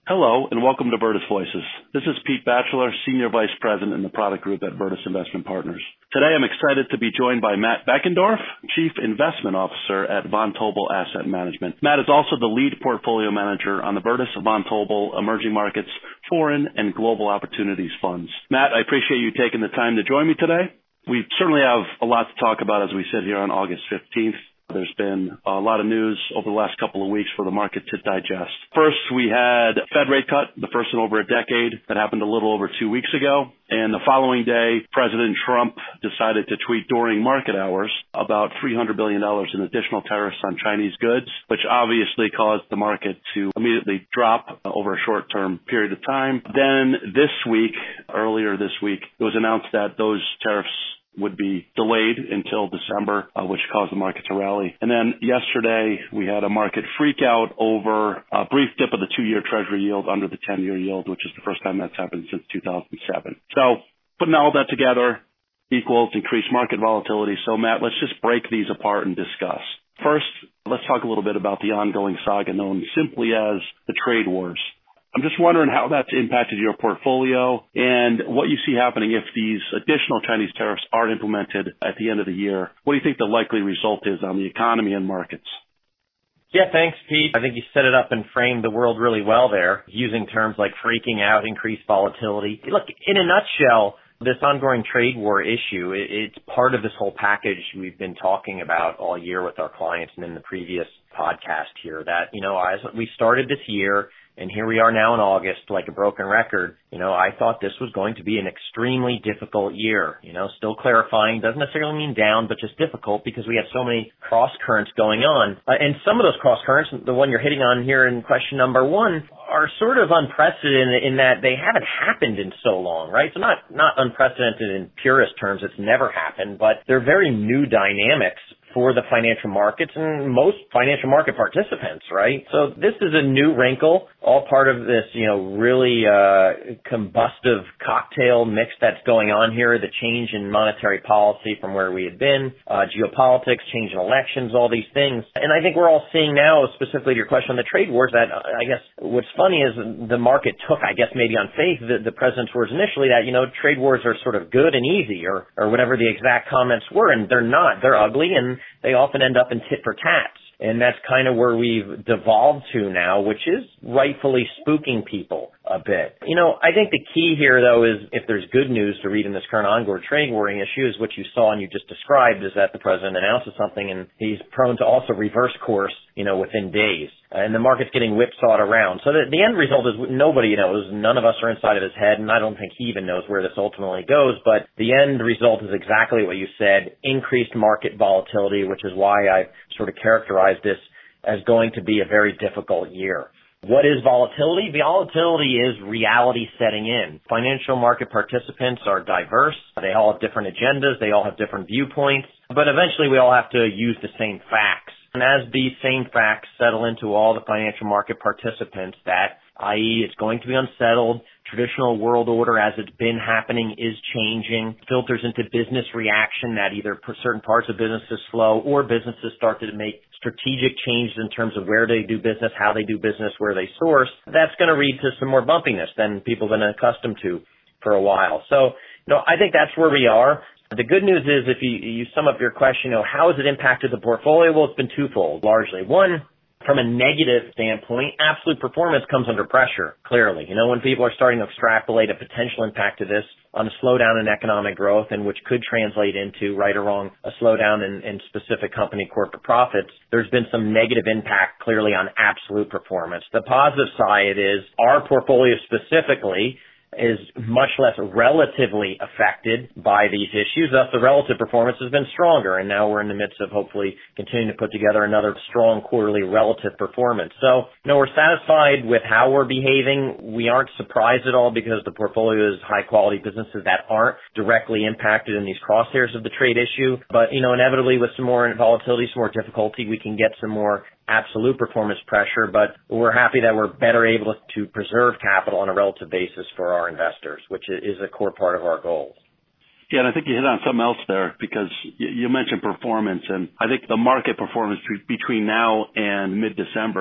Hello, and welcome to Virtus Voices. This is Pete Batchelor, Senior Vice President in the Product Group at Virtus Investment Partners. Today, I'm excited to be joined by Matt Beckendorf, Chief Investment Officer at Vontobel Asset Management. Matt is also the lead portfolio manager on the Virtus Vontobel Emerging Markets Foreign and Global Opportunities Funds. Matt, I appreciate you taking the time to join me today. We certainly have a lot to talk about as we sit here on August 15th. There's been a lot of news over the last couple of weeks for the market to digest. First, we had a Fed rate cut, the first in over a decade. That happened a little over 2 weeks ago. And the following day, President Trump decided to tweet during market hours about $300 billion in additional tariffs on Chinese goods, which obviously caused the market to immediately drop over a short-term period of time. Then earlier this week, it was announced that those tariffs would be delayed until December, which caused the market to rally. And then yesterday, we had a market freak out over a brief dip of the 2-year Treasury yield under the 10-year yield, which is the first time that's happened since 2007. So putting all that together equals increased market volatility. So Matt, let's just break these apart and discuss. First, let's talk a little bit about the ongoing saga known simply as the trade wars. I'm just wondering how that's impacted your portfolio and what you see happening if these additional Chinese tariffs are implemented at the end of the year. What do you think the likely result is on the economy and markets? Yeah, thanks, Pete. I think you set it up and framed the world really well there, using terms like freaking out, increased volatility. Look, in a nutshell, this ongoing trade war issue, it's part of this whole package we've been talking about all year with our clients and in the previous podcast here that, as we started this year, and here we are now in August, like a broken record, I thought this was going to be an extremely difficult year. Still clarifying, doesn't necessarily mean down, but just difficult because we have so many cross currents going on. And some of those cross currents, the one you're hitting on here in question number one, are sort of unprecedented in that they haven't happened in so long, right? So not unprecedented in purist terms, it's never happened, but they're very new dynamics for the financial markets and most financial market participants, right? So this is a new wrinkle, all part of this, really combustive cocktail mix that's going on here, the change in monetary policy from where we had been, geopolitics, change in elections, all these things. And I think we're all seeing now, specifically to your question on the trade wars, that I guess what's funny is the market took, maybe on faith, the president's words initially that, trade wars are sort of good and easy or whatever the exact comments were, and they're not. They're ugly, and they often end up in tit for tats. And that's kind of where we've devolved to now, which is rightfully spooking people a bit. I think the key here, though, is if there's good news to read in this current ongoing trade warring issue is what you saw and you just described is that the president announces something and he's prone to also reverse course, within days. And the market's getting whipsawed around. So the end result is nobody knows. None of us are inside of his head, and I don't think he even knows where this ultimately goes. But the end result is exactly what you said, increased market volatility, which is why I sort of characterized this as going to be a very difficult year. What is volatility? Volatility is reality setting in. Financial market participants are diverse. They all have different agendas. They all have different viewpoints. But eventually we all have to use the same facts. And as these same facts settle into all the financial market participants, that, i.e., it's going to be unsettled, traditional world order as it's been happening is changing, filters into business reaction that either certain parts of businesses slow or businesses start to make strategic changes in terms of where they do business, how they do business, where they source, that's going to lead to some more bumpiness than people have been accustomed to for a while. So, I think that's where we are. The good news is if you sum up your question, how has it impacted the portfolio? Well, it's been twofold, largely. One, from a negative standpoint, absolute performance comes under pressure, clearly. When people are starting to extrapolate a potential impact of this on a slowdown in economic growth and which could translate into, right or wrong, a slowdown in specific company corporate profits, there's been some negative impact clearly on absolute performance. The positive side is our portfolio specifically is much less relatively affected by these issues. Thus, the relative performance has been stronger, and now we're in the midst of hopefully continuing to put together another strong quarterly relative performance. So, we're satisfied with how we're behaving. We aren't surprised at all because the portfolio is high-quality businesses that aren't directly impacted in these crosshairs of the trade issue. But, inevitably with some more volatility, some more difficulty, we can get some more absolute performance pressure, but we're happy that we're better able to preserve capital on a relative basis for our investors, which is a core part of our goals. Yeah, and I think you hit on something else there because you mentioned performance, and I think the market performance between now and mid-December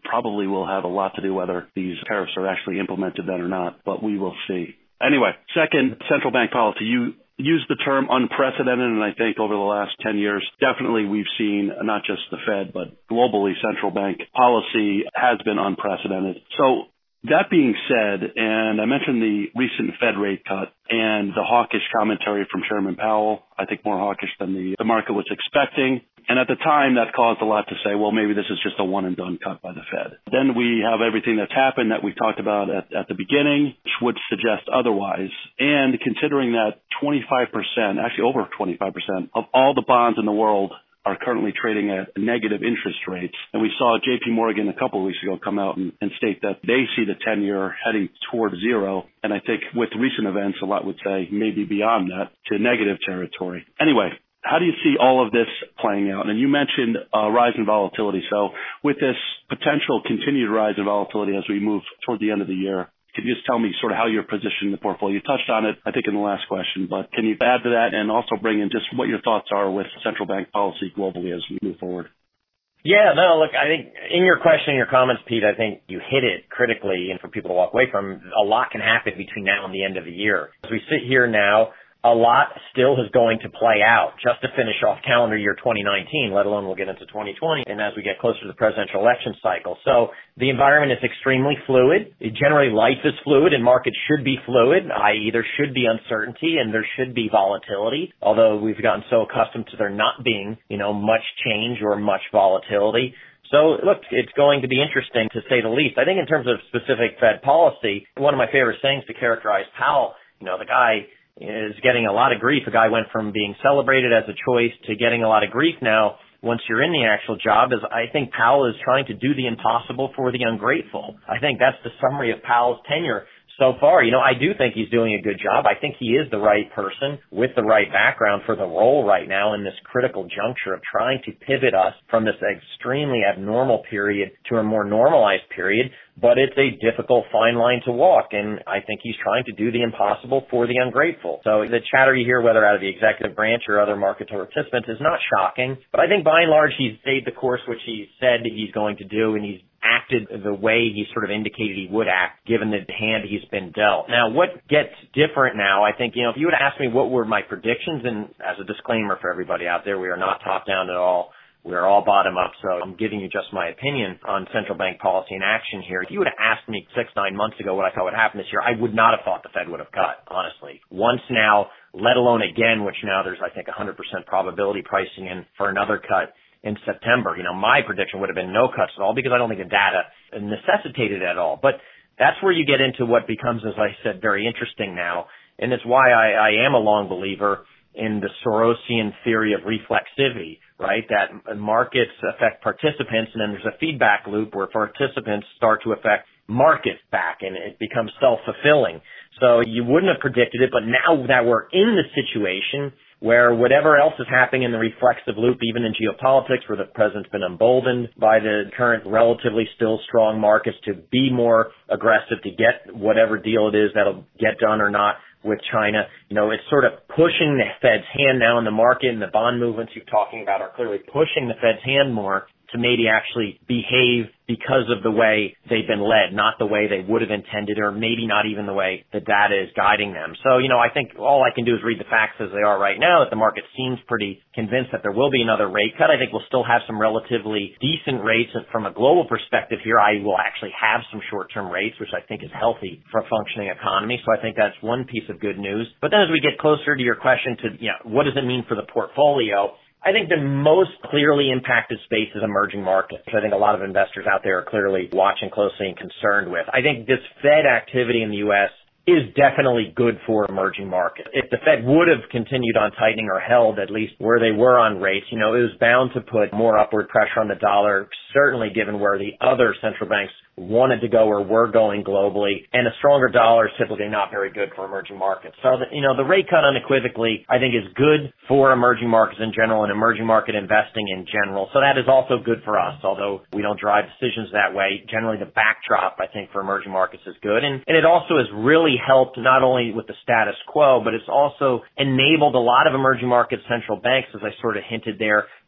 probably will have a lot to do whether these tariffs are actually implemented then or not, but we will see. Anyway, second, central bank policy. You used the term unprecedented, and I think over the last 10 years, definitely we've seen not just the Fed, but globally central bank policy has been unprecedented. So that being said, and I mentioned the recent Fed rate cut and the hawkish commentary from Chairman Powell, I think more hawkish than the market was expecting. And at the time, that caused a lot to say, well, maybe this is just a one-and-done cut by the Fed. Then we have everything that's happened that we talked about at the beginning, which would suggest otherwise. And considering that 25%, actually over 25% of all the bonds in the world are currently trading at negative interest rates. And we saw JP Morgan a couple of weeks ago come out and state that they see the 10-year heading toward zero. And I think with recent events, a lot would say maybe beyond that to negative territory. Anyway, how do you see all of this playing out? And you mentioned rise in volatility. So with this potential continued rise in volatility as we move toward the end of the year, can you just tell me sort of how you're positioning the portfolio? You touched on it, I think, in the last question, but can you add to that and also bring in just what your thoughts are with central bank policy globally as we move forward? Yeah, no, look, I think in your question, your comments, Pete, I think you hit it critically, and for people to walk away from, a lot can happen between now and the end of the year. As we sit here now, a lot still is going to play out just to finish off calendar year 2019, let alone we'll get into 2020 and as we get closer to the presidential election cycle. So the environment is extremely fluid. Generally, life is fluid and markets should be fluid, i.e. there should be uncertainty and there should be volatility, although we've gotten so accustomed to there not being, much change or much volatility. So, look, it's going to be interesting to say the least. I think in terms of specific Fed policy, one of my favorite sayings to characterize Powell, the guy is getting a lot of grief. A guy went from being celebrated as a choice to getting a lot of grief now once you're in the actual job. Is I think Powell is trying to do the impossible for the ungrateful. I think that's the summary of Powell's tenure so far. I do think he's doing a good job. I think he is the right person with the right background for the role right now in this critical juncture of trying to pivot us from this extremely abnormal period to a more normalized period. But it's a difficult fine line to walk, and I think he's trying to do the impossible for the ungrateful. So the chatter you hear, whether out of the executive branch or other market participants, is not shocking. But I think by and large he's stayed the course which he said he's going to do, and he's acted the way he sort of indicated he would act, given the hand he's been dealt. Now, what gets different now, I think, if you would ask me what were my predictions, and as a disclaimer for everybody out there, we are not top-down at all. We're all bottom-up, so I'm giving you just my opinion on central bank policy and action here. If you would have asked me 6-9 months ago what I thought would happen this year, I would not have thought the Fed would have cut, honestly. Once now, let alone again, which now there's, I think, 100% probability pricing in for another cut in September. My prediction would have been no cuts at all because I don't think the data necessitated it at all. But that's where you get into what becomes, as I said, very interesting now. And it's why I am a long believer in the Sorosian theory of reflexivity, right? That markets affect participants, and then there's a feedback loop where participants start to affect markets back, and it becomes self-fulfilling. So you wouldn't have predicted it, but now that we're in the situation where whatever else is happening in the reflexive loop, even in geopolitics, where the president's been emboldened by the current relatively still strong markets to be more aggressive to get whatever deal it is that'll get done or not with China. It's sort of pushing the Fed's hand now in the market, and the bond movements you're talking about are clearly pushing the Fed's hand more to maybe actually behave because of the way they've been led, not the way they would have intended, or maybe not even the way the data is guiding them. So, I think all I can do is read the facts as they are right now, that the market seems pretty convinced that there will be another rate cut. I think we'll still have some relatively decent rates. And from a global perspective here, I will actually have some short-term rates, which I think is healthy for a functioning economy. So I think that's one piece of good news. But then as we get closer to your question to, what does it mean for the portfolio? I think the most clearly impacted space is emerging markets, which I think a lot of investors out there are clearly watching closely and concerned with. I think this Fed activity in the U.S. is definitely good for emerging markets. If the Fed would have continued on tightening or held at least where they were on rates, it was bound to put more upward pressure on the dollar, certainly given where the other central banks wanted to go or were going globally, and a stronger dollar is typically not very good for emerging markets. So, the rate cut unequivocally, I think, is good for emerging markets in general and emerging market investing in general. So that is also good for us, although we don't drive decisions that way. Generally, the backdrop, I think, for emerging markets is good. And it also has really helped not only with the status quo, but it's also enabled a lot of emerging market central banks, as I sort of hinted there,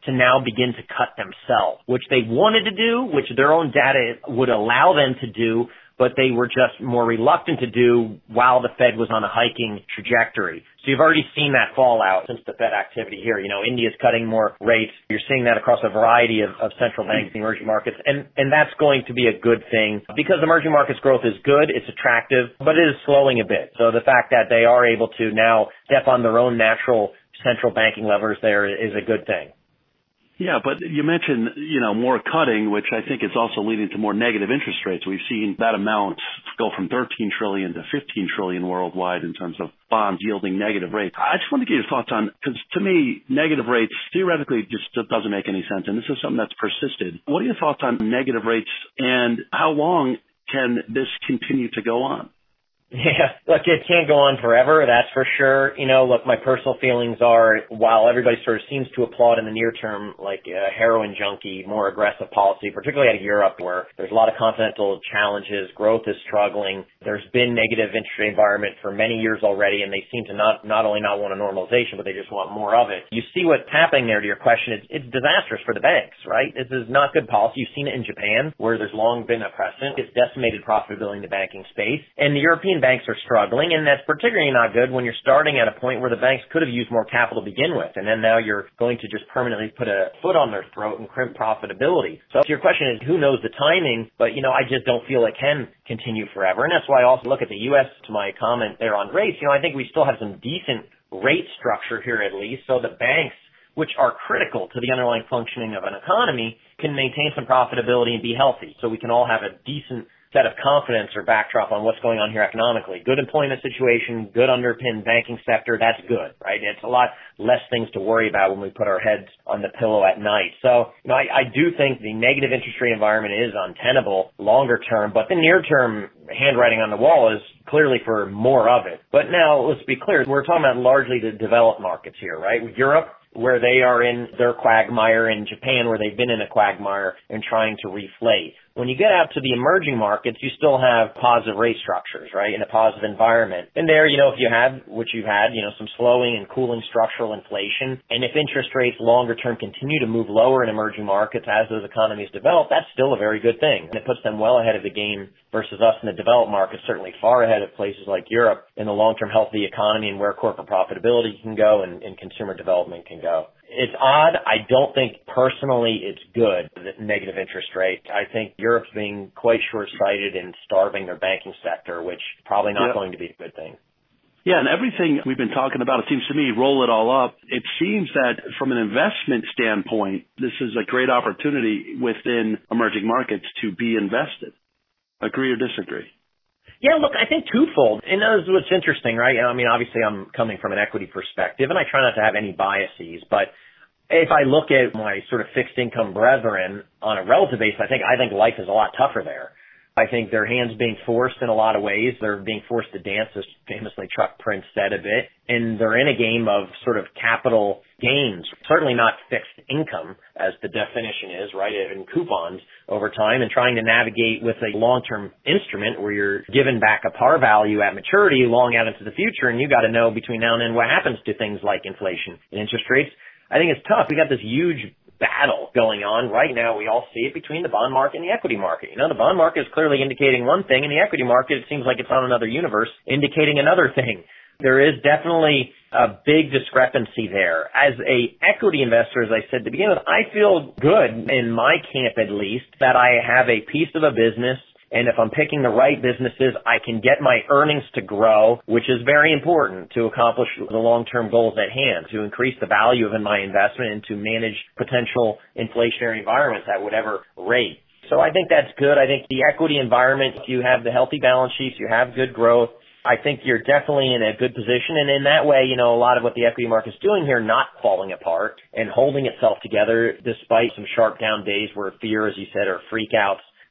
to now begin to cut themselves, which they wanted to do, which their own data would allow them to do, but they were just more reluctant to do while the Fed was on a hiking trajectory. So you've already seen that fallout since the Fed activity here. India's cutting more rates. You're seeing that across a variety of central banks in emerging markets. And that's going to be a good thing because emerging markets growth is good. It's attractive, but it is slowing a bit. So the fact that they are able to now step on their own natural central banking levers there is a good thing. Yeah, but you mentioned, more cutting, which I think is also leading to more negative interest rates. We've seen that amount go from 13 trillion to 15 trillion worldwide in terms of bonds yielding negative rates. I just want to get your thoughts on, because to me, negative rates theoretically just doesn't make any sense. And this is something that's persisted. What are your thoughts on negative rates and how long can this continue to go on? Yeah, look, it can't go on forever, that's for sure. Look, my personal feelings are, while everybody sort of seems to applaud in the near term, like a heroin junkie, more aggressive policy, particularly out of Europe, where there's a lot of continental challenges, growth is struggling, there's been negative interest rate environment for many years already, and they seem to not only not want a normalization, but they just want more of it. You see what's happening there to your question. It's disastrous for the banks, right? This is not good policy. You've seen it in Japan, where there's long been a precedent. It's decimated profitability in the banking space, and the European banks are struggling, and that's particularly not good when you're starting at a point where the banks could have used more capital to begin with, and then now you're going to just permanently put a foot on their throat and crimp profitability. So your question is, who knows the timing, but I just don't feel it can continue forever, and that's why I also look at the U.S., to my comment there on rates. I think we still have some decent rate structure here at least, so the banks, which are critical to the underlying functioning of an economy, can maintain some profitability and be healthy, so we can all have a decent set of confidence or backdrop on what's going on here economically. Good employment situation, good underpinned banking sector, that's good, right? It's a lot less things to worry about when we put our heads on the pillow at night. So, I do think the negative interest rate environment is untenable longer term, but the near term handwriting on the wall is clearly for more of it. But now, let's be clear, we're talking about largely the developed markets here, right? Europe, where they are in their quagmire, in Japan, where they've been in a quagmire and trying to reflate. When you get out to the emerging markets, you still have positive rate structures, right, in a positive environment. And there, if you have, which you've had, some slowing and cooling structural inflation, and if interest rates longer term continue to move lower in emerging markets as those economies develop, that's still a very good thing. And it puts them well ahead of the game versus us in the developed markets, certainly far ahead of places like Europe in the long-term health of the economy and where corporate profitability can go and consumer development can go. It's odd. I don't think personally it's good, the negative interest rate. I think Europe's being quite short-sighted in starving their banking sector, which probably not going to be a good thing. Yeah, and everything we've been talking about, it seems to me, roll it all up. It seems that from an investment standpoint, this is a great opportunity within emerging markets to be invested. Agree or disagree? Yeah, look, I think twofold. And that's what's interesting, right? Obviously I'm coming from an equity perspective, and I try not to have any biases, but if I look at my sort of fixed income brethren on a relative basis, I think life is a lot tougher there. I think their hands being forced in a lot of ways. They're being forced to dance, as famously Chuck Prince said a bit, and they're in a game of sort of capital gains, certainly not fixed income as the definition is, right, in coupons over time, and trying to navigate with a long-term instrument where you're given back a par value at maturity long out into the future, and you got to know between now and then what happens to things like inflation and interest rates. I think it's tough. We got this huge battle going on right now. We all see it between the bond market and the equity market. The bond market is clearly indicating one thing, and the equity market, it seems like it's on another universe, indicating another thing. There is definitely a big discrepancy there. As a equity investor, as I said to begin with, I feel good, in my camp at least, that I have a piece of a business, and if I'm picking the right businesses, I can get my earnings to grow, which is very important to accomplish the long-term goals at hand, to increase the value of my investment and to manage potential inflationary environments at whatever rate. So I think that's good. I think the equity environment, if you have the healthy balance sheets, you have good growth, I think you're definitely in a good position. And in that way, a lot of what the equity market's doing here, not falling apart and holding itself together despite some sharp down days where fear, as you said, or freakouts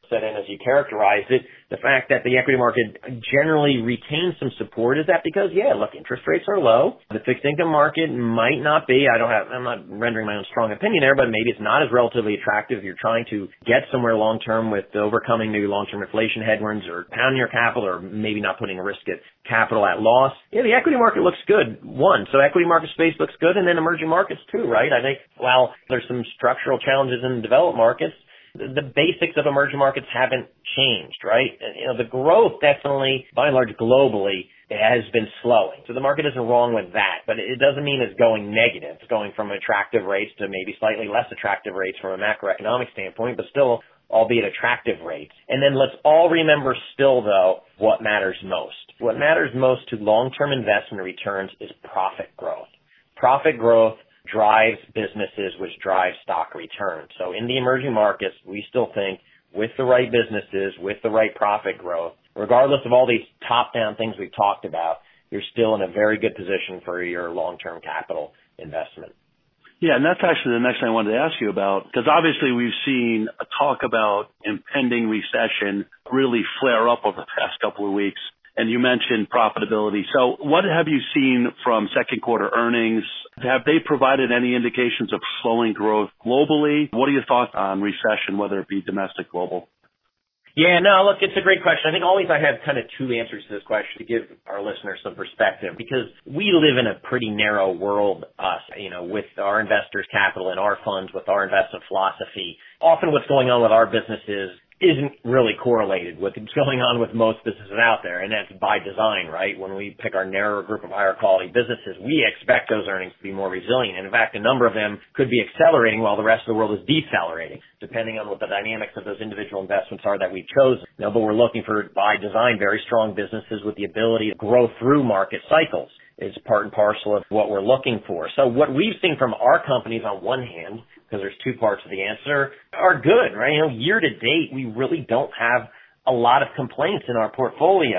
set in as you characterized it. The fact that the equity market generally retains some support, is that because, look, interest rates are low. The fixed income market might not be, I'm not rendering my own strong opinion there, but maybe it's not as relatively attractive if you're trying to get somewhere long-term with overcoming maybe long-term inflation headwinds or pounding your capital or maybe not putting risk at capital at loss. The equity market looks good, so equity market space looks good, and then emerging markets too, right? I think while there's some structural challenges in developed markets, the basics of emerging markets haven't changed, right? The growth definitely, by and large, globally, has been slowing. So the market isn't wrong with that, but it doesn't mean it's going negative. It's going from attractive rates to maybe slightly less attractive rates from a macroeconomic standpoint, but still, albeit attractive rates. And then let's all remember still, though, what matters most. What matters most to long-term investment returns is profit growth. Profit growth drives businesses, which drives stock returns. So in the emerging markets, we still think with the right businesses, with the right profit growth, regardless of all these top-down things we've talked about, you're still in a very good position for your long-term capital investment. Yeah, and that's actually the next thing I wanted to ask you about, because obviously we've seen a talk about impending recession really flare up over the past couple of weeks, and you mentioned profitability. So what have you seen from second quarter earnings? Have they provided any indications of slowing growth globally? What are your thoughts on recession, whether it be domestic, global? Yeah, no, look, it's a great question. I think always I have kind of two answers to this question to give our listeners some perspective, because we live in a pretty narrow world, with our investors' capital and our funds, with our investment philosophy. Often what's going on with our businesses isn't really correlated with what's going on with most businesses out there, and that's by design, right? When we pick our narrower group of higher quality businesses, we expect those earnings to be more resilient. And in fact, a number of them could be accelerating while the rest of the world is decelerating, depending on what the dynamics of those individual investments are that we've chosen. But we're looking for, by design, very strong businesses with the ability to grow through market cycles. Is part and parcel of what we're looking for. So what we've seen from our companies on one hand, because there's two parts of the answer, are good, right? Year to date, we really don't have a lot of complaints in our portfolio.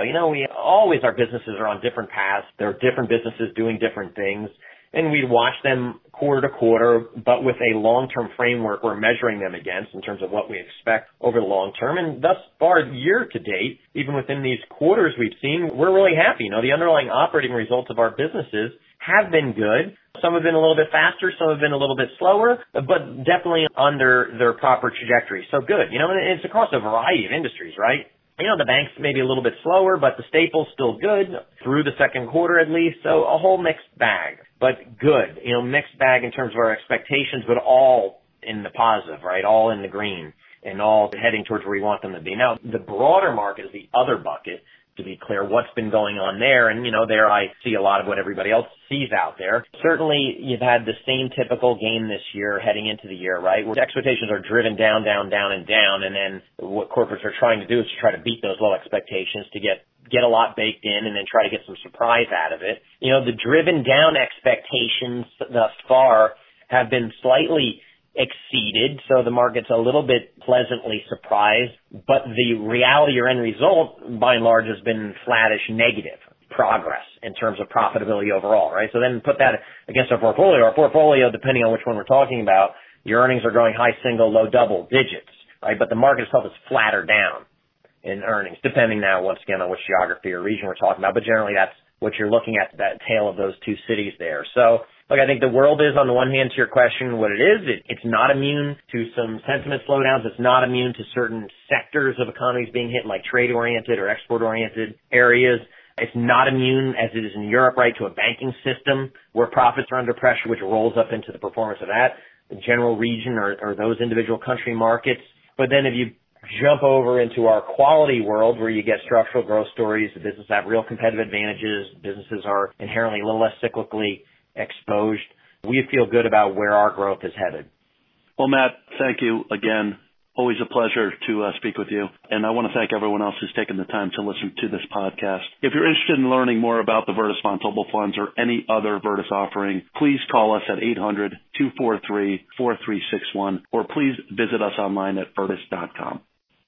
Our businesses are on different paths. There are different businesses doing different things, and we watch them quarter to quarter, but with a long-term framework we're measuring them against in terms of what we expect over the long term. And thus far, year to date, even within these quarters we've seen, we're really happy. The underlying operating results of our businesses have been good. Some have been a little bit faster, some have been a little bit slower, but definitely under their proper trajectory. So good, and it's across a variety of industries, right? The banks maybe a little bit slower, but the staples still good through the second quarter at least. So a whole mixed bag, but good. Mixed bag in terms of our expectations, but all in the positive, right? All in the green and all heading towards where we want them to be. Now, the broader market is the other bucket, to be clear, what's been going on there. And, there I see a lot of what everybody else sees out there. Certainly, you've had the same typical game this year heading into the year, right? Where expectations are driven down, down, down, and down. And then what corporates are trying to do is to try to beat those low expectations to get a lot baked in and then try to get some surprise out of it. The driven down expectations thus far have been slightly exceeded, so the market's a little bit pleasantly surprised, but the reality or end result, by and large, has been flattish negative progress in terms of profitability overall, right? So then put that against our portfolio. Our portfolio, depending on which one we're talking about, your earnings are growing high single, low double digits, right? But the market itself is flatter down in earnings, depending now, once again, on which geography or region we're talking about, but generally that's what you're looking at, that tale of those two cities there. So look, I think the world is, on the one hand, to your question, what it is. It's not immune to some sentiment slowdowns. It's not immune to certain sectors of economies being hit, like trade-oriented or export-oriented areas. It's not immune, as it is in Europe, right, to a banking system where profits are under pressure, which rolls up into the performance of that the general region or those individual country markets. But then if you jump over into our quality world, where you get structural growth stories, the businesses have real competitive advantages, businesses are inherently a little less cyclically exposed, we feel good about where our growth is headed. Well, Matt, thank you again. Always a pleasure to speak with you. And I want to thank everyone else who's taken the time to listen to this podcast. If you're interested in learning more about the Virtus Vontobel funds or any other Virtus offering, please call us at 800-243-4361, or please visit us online at virtus.com.